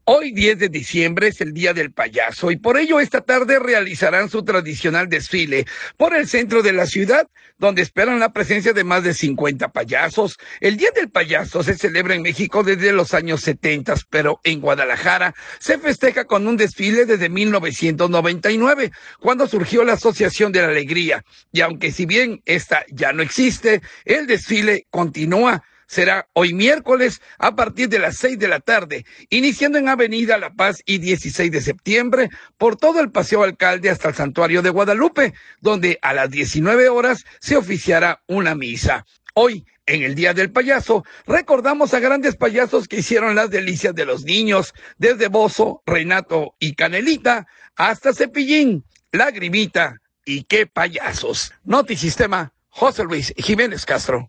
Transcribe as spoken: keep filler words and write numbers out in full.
Hoy, diez de diciembre, es el Día del Payaso y por ello esta tarde realizarán su tradicional desfile por el centro de la ciudad, donde esperan la presencia de más de cincuenta payasos. El Día del Payaso se celebra en México desde los años setenta, pero en Guadalajara se festeja con un desfile desde mil novecientos noventa y nueve, cuando surgió la Asociación de la Alegría. Y aunque si bien esta ya no existe, el desfile continúa. Será hoy miércoles a partir de las seis de la tarde, iniciando en Avenida La Paz y dieciséis de septiembre, por todo el Paseo Alcalde hasta el Santuario de Guadalupe, donde a las diecinueve horas se oficiará una misa. Hoy, en el Día del Payaso, recordamos a grandes payasos que hicieron las delicias de los niños, desde Bozo, Renato y Canelita, hasta Cepillín, Lagrimita y qué payasos. Notisistema, José Luis Jiménez Castro.